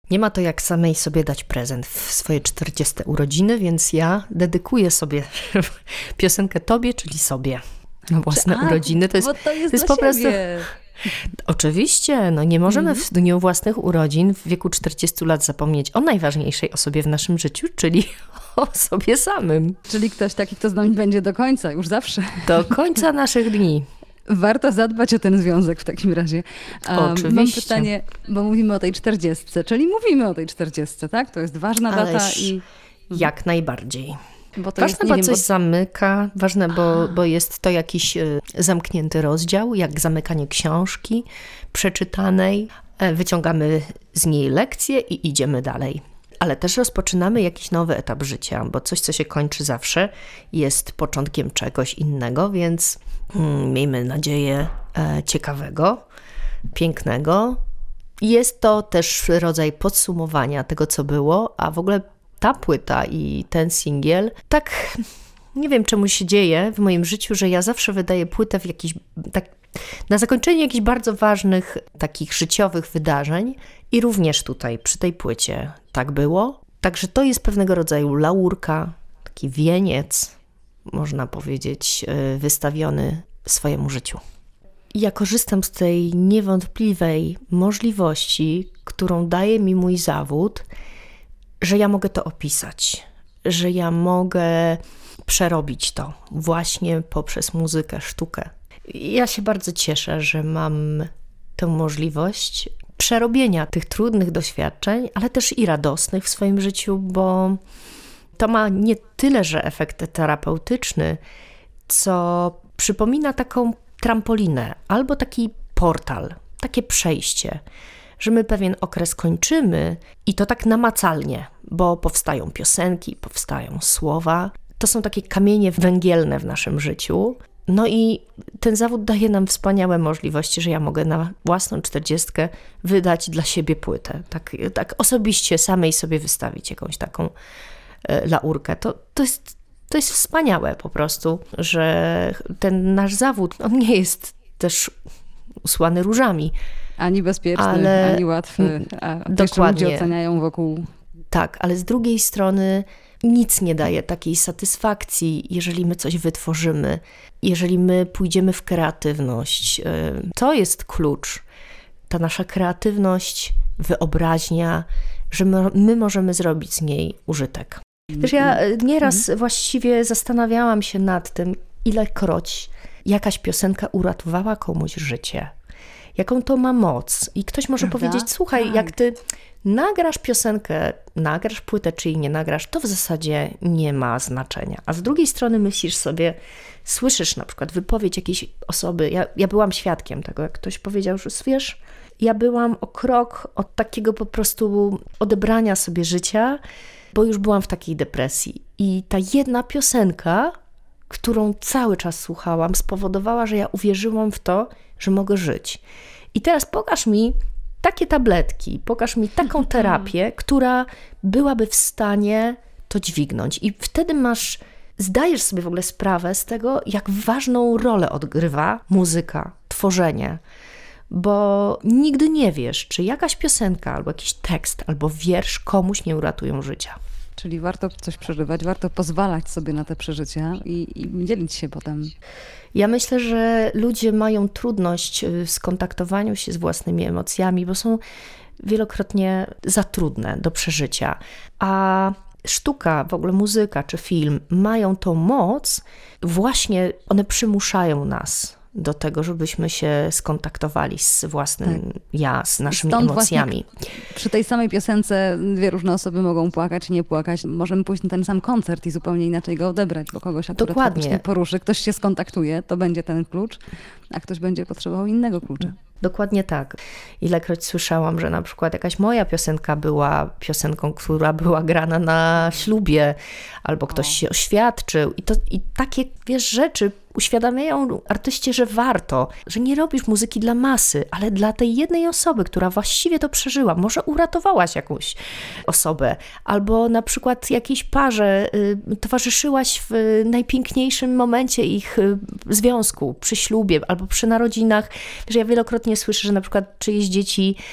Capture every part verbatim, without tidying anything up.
Nie ma to jak samej sobie dać prezent w swoje czterdzieste urodziny, więc ja dedykuję sobie piosenkę tobie, czyli sobie. Na własne A, urodziny. To jest, bo to jest, to jest dla po prostu... siebie. Oczywiście, no nie możemy Mhm. w dniu własnych urodzin w wieku czterdziestu lat zapomnieć o najważniejszej osobie w naszym życiu, czyli o sobie samym. Czyli ktoś taki, kto z nami będzie do końca, już zawsze. Do końca naszych dni. Warto zadbać o ten związek w takim razie. Um, Oczywiście. Mam pytanie, bo mówimy o tej czterdziestce, czyli mówimy o tej czterdziestce, tak? To jest ważna data Ależ i... jak najbardziej. Bo to Ważne, jest, nie bo wiem, coś bo... zamyka, ważne, bo, bo jest to jakiś y, zamknięty rozdział, jak zamykanie książki przeczytanej. E, Wyciągamy z niej lekcje i idziemy dalej. Ale też rozpoczynamy jakiś nowy etap życia, bo coś, co się kończy zawsze, jest początkiem czegoś innego, więc mm, miejmy nadzieję e, ciekawego, pięknego. Jest to też rodzaj podsumowania tego, co było, a w ogóle ta płyta i ten singiel, tak nie wiem czemu się dzieje w moim życiu, że ja zawsze wydaję płytę w jakiś, tak, na zakończenie jakichś bardzo ważnych takich życiowych wydarzeń i również tutaj przy tej płycie tak było. Także to jest pewnego rodzaju laurka, taki wieniec, można powiedzieć, wystawiony swojemu życiu. I ja korzystam z tej niewątpliwej możliwości, którą daje mi mój zawód, że ja mogę to opisać, że ja mogę przerobić to właśnie poprzez muzykę, sztukę. Ja się bardzo cieszę, że mam tę możliwość przerobienia tych trudnych doświadczeń, ale też i radosnych w swoim życiu, bo to ma nie tyle, że efekt terapeutyczny, co przypomina taką trampolinę albo taki portal, takie przejście, że my pewien okres kończymy i to tak namacalnie, bo powstają piosenki, powstają słowa. To są takie kamienie węgielne w naszym życiu. No i ten zawód daje nam wspaniałe możliwości, że ja mogę na własną czterdziestkę wydać dla siebie płytę. Tak, tak osobiście samej sobie wystawić jakąś taką e, laurkę. To, to jest To jest wspaniałe po prostu, że ten nasz zawód, on nie jest też usłany różami. Ani bezpieczny, ale... ani łatwy, a dokładnie. Ludzie oceniają wokół. Tak, ale z drugiej strony nic nie daje takiej satysfakcji, jeżeli my coś wytworzymy, jeżeli my pójdziemy w kreatywność. To jest klucz. Ta nasza kreatywność, wyobraźnia, że my, my możemy zrobić z niej użytek. Też ja nieraz mhm. właściwie zastanawiałam się nad tym, ilekroć jakaś piosenka uratowała komuś życie. Jaką to ma moc. I ktoś może Prawda? powiedzieć, słuchaj, tak. jak ty nagrasz piosenkę, nagrasz płytę, czy jej nie nagrasz, to w zasadzie nie ma znaczenia. A z drugiej strony myślisz sobie, słyszysz na przykład wypowiedź jakiejś osoby, ja, ja byłam świadkiem tego, jak ktoś powiedział, że wiesz, ja byłam o krok od takiego po prostu odebrania sobie życia, bo już byłam w takiej depresji. I ta jedna piosenka, którą cały czas słuchałam, spowodowała, że ja uwierzyłam w to, że mogę żyć. I teraz pokaż mi takie tabletki, pokaż mi taką terapię, która byłaby w stanie to dźwignąć. I wtedy masz, zdajesz sobie w ogóle sprawę z tego, jak ważną rolę odgrywa muzyka, tworzenie. Bo nigdy nie wiesz, czy jakaś piosenka, albo jakiś tekst, albo wiersz komuś nie uratują życia. Czyli warto coś przeżywać, warto pozwalać sobie na te przeżycia i, i dzielić się potem. Ja myślę, że ludzie mają trudność w skontaktowaniu się z własnymi emocjami, bo są wielokrotnie za trudne do przeżycia. A sztuka, w ogóle muzyka czy film mają tą moc, właśnie one przymuszają nas do tego, żebyśmy się skontaktowali z własnym tak. ja, z naszymi Stąd emocjami. Przy tej samej piosence dwie różne osoby mogą płakać, nie płakać. Możemy pójść na ten sam koncert i zupełnie inaczej go odebrać, bo kogoś akurat faktycznie poruszy, ktoś się skontaktuje, to będzie ten klucz, a ktoś będzie potrzebował innego klucza. Dokładnie tak. Ilekroć słyszałam, że na przykład jakaś moja piosenka była piosenką, która była grana na ślubie, albo ktoś o. się oświadczył. I, to, I takie, wiesz, rzeczy uświadamiają artyście, że warto, że nie robisz muzyki dla masy, ale dla tej jednej osoby, która właściwie to przeżyła. Może uratowałaś jakąś osobę, albo na przykład jakiejś parze y, towarzyszyłaś w najpiękniejszym momencie ich y, związku, przy ślubie, albo przy narodzinach. Że ja wielokrotnie słyszę, że na przykład czyjeś dzieci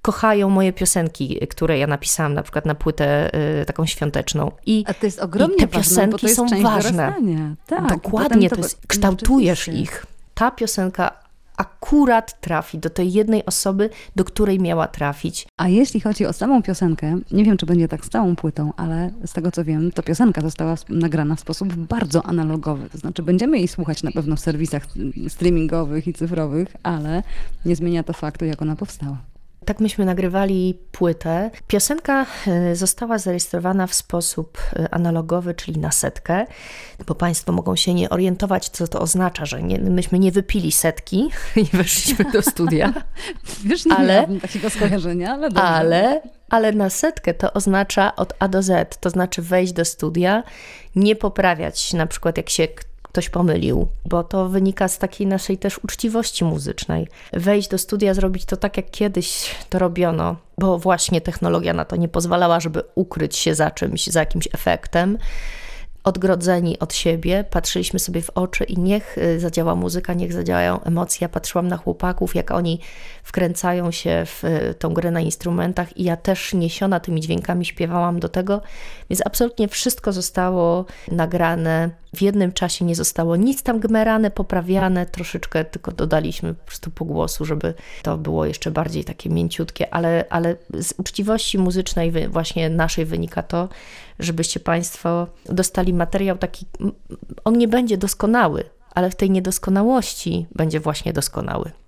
kochają moje piosenki, które ja napisałam na przykład na płytę y, taką świąteczną. I, A to jest ogromnie i te ważne, piosenki bo to jest są część ważne. dorastania. Tak, dokładnie, to to jest, kształtujesz rzeczywiście. ich. Ta piosenka akurat trafi do tej jednej osoby, do której miała trafić. A jeśli chodzi o samą piosenkę, nie wiem, czy będzie tak z całą płytą, ale z tego, co wiem, to piosenka została nagrana w sposób bardzo analogowy. To znaczy, będziemy jej słuchać na pewno w serwisach streamingowych i cyfrowych, ale nie zmienia to faktu, jak ona powstała. Tak myśmy nagrywali płytę. Piosenka została zarejestrowana w sposób analogowy, czyli na setkę, bo Państwo mogą się nie orientować, co to oznacza, że nie, myśmy nie wypili setki i weszliśmy do studia. Wiesz, nie ale, miałabym takiego skojarzenia, ale dobrze. Ale, ale na setkę to oznacza od A do Z, to znaczy wejść do studia, nie poprawiać, na przykład jak się ktoś pomylił, bo to wynika z takiej naszej też uczciwości muzycznej. Wejść do studia, zrobić to tak, jak kiedyś to robiono, bo właśnie technologia na to nie pozwalała, żeby ukryć się za czymś, za jakimś efektem. Odgrodzeni od siebie, patrzyliśmy sobie w oczy i niech zadziała muzyka, niech zadziałają emocje. Ja patrzyłam na chłopaków, jak oni wkręcają się w tą grę na instrumentach i ja też niesiona tymi dźwiękami śpiewałam do tego, więc absolutnie wszystko zostało nagrane. W jednym czasie nie zostało nic tam gmerane, poprawiane, troszeczkę tylko dodaliśmy po prostu pogłosu, żeby to było jeszcze bardziej takie mięciutkie, ale, ale z uczciwości muzycznej właśnie naszej wynika to, żebyście Państwo dostali materiał taki, on nie będzie doskonały, ale w tej niedoskonałości będzie właśnie doskonały.